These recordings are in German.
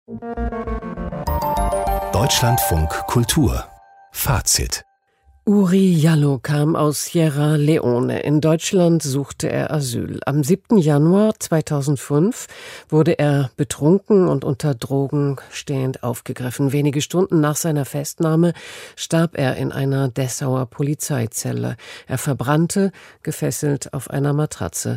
Deutschlandfunk Kultur Fazit. Uri Jallo kam aus Sierra Leone. In Deutschland suchte er Asyl. Am 7. Januar 2005 wurde er betrunken und unter Drogen stehend aufgegriffen. Wenige Stunden nach seiner Festnahme starb er in einer Dessauer Polizeizelle. Er verbrannte, gefesselt auf einer Matratze.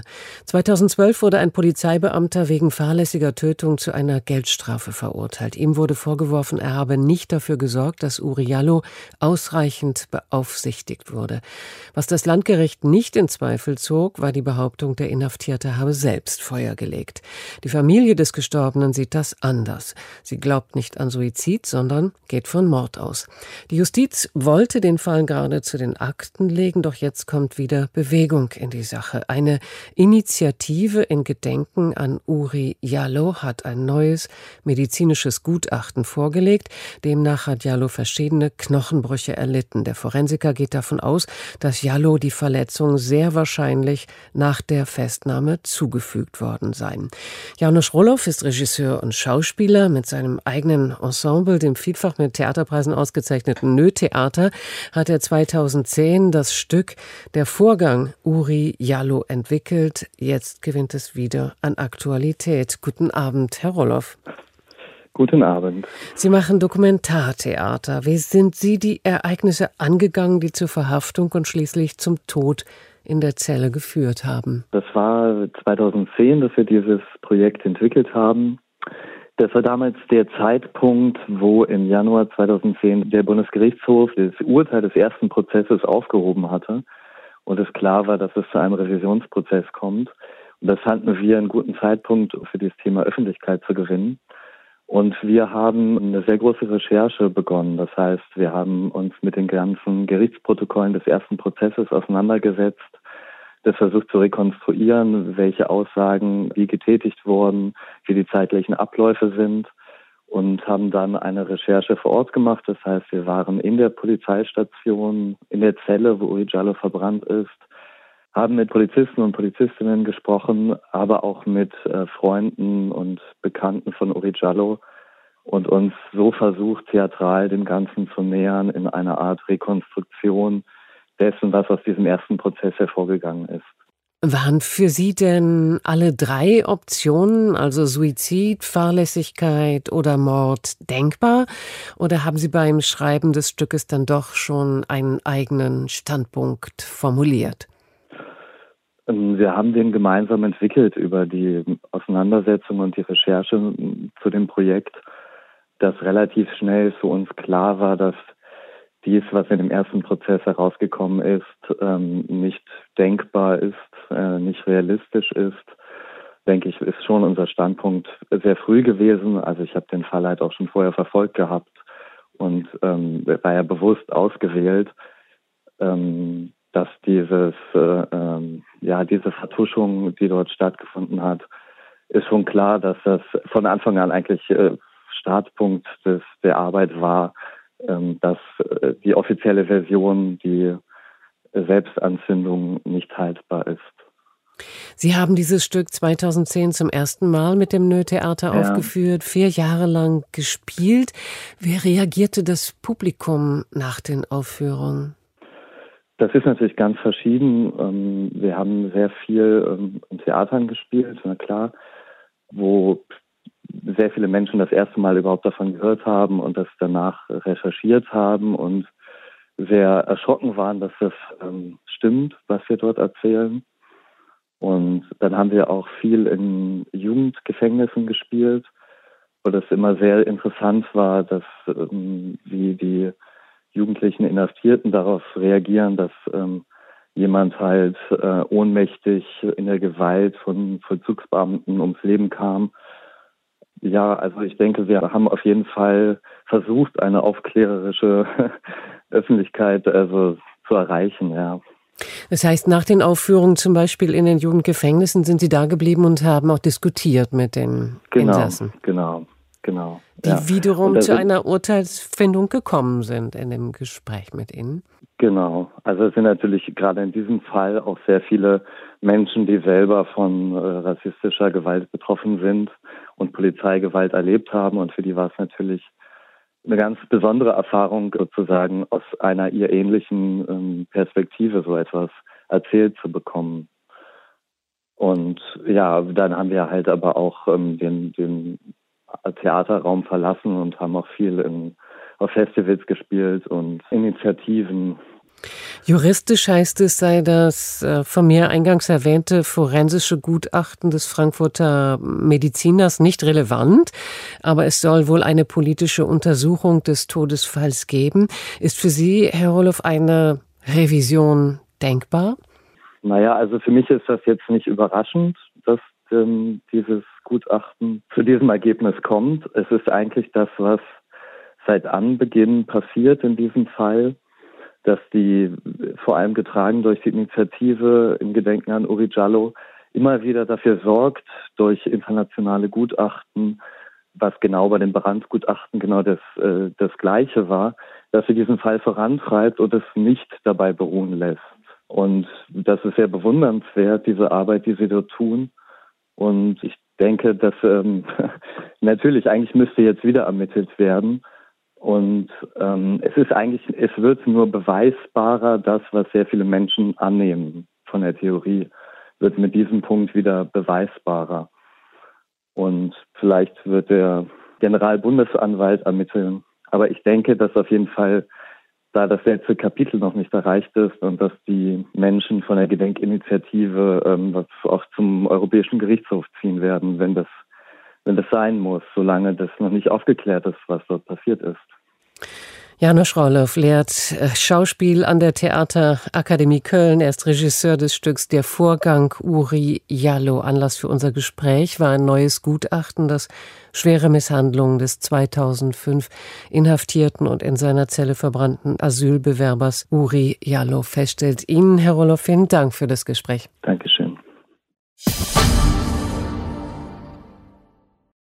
2012 wurde ein Polizeibeamter wegen fahrlässiger Tötung zu einer Geldstrafe verurteilt. Ihm wurde vorgeworfen, er habe nicht dafür gesorgt, dass Uri Jallo ausreichend beaufsichtigt wurde. Was das Landgericht nicht in Zweifel zog, war die Behauptung, der Inhaftierte habe selbst Feuer gelegt. Die Familie des Gestorbenen sieht das anders. Sie glaubt nicht an Suizid, sondern geht von Mord aus. Die Justiz wollte den Fall gerade zu den Akten legen, doch jetzt kommt wieder Bewegung in die Sache. Eine Initiative in Gedenken an Uri Jallo hat ein neues medizinisches Gutachten vorgelegt. Demnach hat Jallo verschiedene Knochenbrüche erlitten. Der Forensiker geht davon aus, dass Jallo die Verletzung sehr wahrscheinlich nach der Festnahme zugefügt worden sein. Janusz Roloff ist Regisseur und Schauspieler. Mit seinem eigenen Ensemble, dem vielfach mit Theaterpreisen ausgezeichneten Nö-Theater, hat er 2010 das Stück Der Vorgang Uri Jallo entwickelt. Jetzt gewinnt es wieder an Aktualität. Guten Abend, Herr Roloff. Guten Abend. Sie machen Dokumentartheater. Wie sind Sie die Ereignisse angegangen, die zur Verhaftung und schließlich zum Tod in der Zelle geführt haben? Das war 2010, dass wir dieses Projekt entwickelt haben. Das war damals der Zeitpunkt, wo im Januar 2010 der Bundesgerichtshof das Urteil des ersten Prozesses aufgehoben hatte und es klar war, dass es zu einem Revisionsprozess kommt. Und das fanden wir einen guten Zeitpunkt für dieses Thema Öffentlichkeit zu gewinnen. Und wir haben eine sehr große Recherche begonnen. Das heißt, wir haben uns mit den ganzen Gerichtsprotokollen des ersten Prozesses auseinandergesetzt, das versucht zu rekonstruieren, welche Aussagen wie getätigt wurden, wie die zeitlichen Abläufe sind und haben dann eine Recherche vor Ort gemacht. Das heißt, wir waren in der Polizeistation, in der Zelle, wo Uri Jallo verbrannt ist, haben mit Polizisten und Polizistinnen gesprochen, aber auch mit Freunden und Bekannten von Uri Jallo und uns so versucht, theatral dem Ganzen zu nähern in einer Art Rekonstruktion dessen, was aus diesem ersten Prozess hervorgegangen ist. Waren für Sie denn alle drei Optionen, also Suizid, Fahrlässigkeit oder Mord, denkbar? Oder haben Sie beim Schreiben des Stückes dann doch schon einen eigenen Standpunkt formuliert? Wir haben den gemeinsam entwickelt über die Auseinandersetzung und die Recherche zu dem Projekt, dass relativ schnell für uns klar war, dass dies, was in dem ersten Prozess herausgekommen ist, nicht denkbar ist, nicht realistisch ist. Denke ich, ist schon unser Standpunkt sehr früh gewesen. Also ich habe den Fall halt auch schon vorher verfolgt gehabt und war ja bewusst ausgewählt, dass diese Vertuschung, die dort stattgefunden hat, ist schon klar, dass das von Anfang an eigentlich Startpunkt der Arbeit war, dass die offizielle Version, die Selbstanzündung, nicht haltbar ist. Sie haben dieses Stück 2010 zum ersten Mal mit dem Nö-Theater aufgeführt, 4 Jahre lang gespielt. Wie reagierte das Publikum nach den Aufführungen? Das ist natürlich ganz verschieden. Wir haben sehr viel in Theatern gespielt, na klar, wo sehr viele Menschen das erste Mal überhaupt davon gehört haben und das danach recherchiert haben und sehr erschrocken waren, dass das stimmt, was wir dort erzählen. Und dann haben wir auch viel in Jugendgefängnissen gespielt, wo das immer sehr interessant war, dass wie die jugendlichen Inhaftierten darauf reagieren, dass jemand halt ohnmächtig in der Gewalt von Vollzugsbeamten ums Leben kam. Ja, also ich denke, wir haben auf jeden Fall versucht, eine aufklärerische Öffentlichkeit zu erreichen, ja. Das heißt, nach den Aufführungen zum Beispiel in den Jugendgefängnissen sind Sie da geblieben und haben auch diskutiert mit den Insassen? Genau. Die wiederum zu einer Urteilsfindung gekommen sind in dem Gespräch mit Ihnen? Genau. Also es sind natürlich gerade in diesem Fall auch sehr viele Menschen, die selber von rassistischer Gewalt betroffen sind und Polizeigewalt erlebt haben. Und für die war es natürlich eine ganz besondere Erfahrung, sozusagen aus einer ihr ähnlichen Perspektive so etwas erzählt zu bekommen. Und ja, dann haben wir halt aber auch den Theaterraum verlassen und haben auch viel auf Festivals gespielt und Initiativen. Juristisch heißt es, sei das von mir eingangs erwähnte forensische Gutachten des Frankfurter Mediziners nicht relevant, aber es soll wohl eine politische Untersuchung des Todesfalls geben. Ist für Sie, Herr Roloff, eine Revision denkbar? Naja, also für mich ist das jetzt nicht überraschend, dass dieses Gutachten zu diesem Ergebnis kommt. Es ist eigentlich das, was seit Anbeginn passiert in diesem Fall, dass die, vor allem getragen durch die Initiative im Gedenken an Uri Jallo, immer wieder dafür sorgt, durch internationale Gutachten, was genau bei den Brandt-Gutachten genau das Gleiche war, dass sie diesen Fall vorantreibt und es nicht dabei beruhen lässt. Und das ist sehr bewundernswert, diese Arbeit, die sie dort tun. Und ich denke, dass natürlich eigentlich müsste jetzt wieder ermittelt werden. Und es wird nur beweisbarer, das, was sehr viele Menschen annehmen von der Theorie, wird mit diesem Punkt wieder beweisbarer. Und vielleicht wird der Generalbundesanwalt ermitteln. Aber ich denke, dass auf jeden Fall, da das letzte Kapitel noch nicht erreicht ist und dass die Menschen von der Gedenkinitiative auch zum Europäischen Gerichtshof ziehen werden, wenn das sein muss, solange das noch nicht aufgeklärt ist, was dort passiert ist. János Roloff lehrt Schauspiel an der Theaterakademie Köln. Er ist Regisseur des Stücks Der Vorgang Uri Jallo. Anlass für unser Gespräch war ein neues Gutachten, das schwere Misshandlungen des 2005 inhaftierten und in seiner Zelle verbrannten Asylbewerbers Uri Jallo feststellt. Ihnen, Herr Roloff, vielen Dank für das Gespräch. Dankeschön.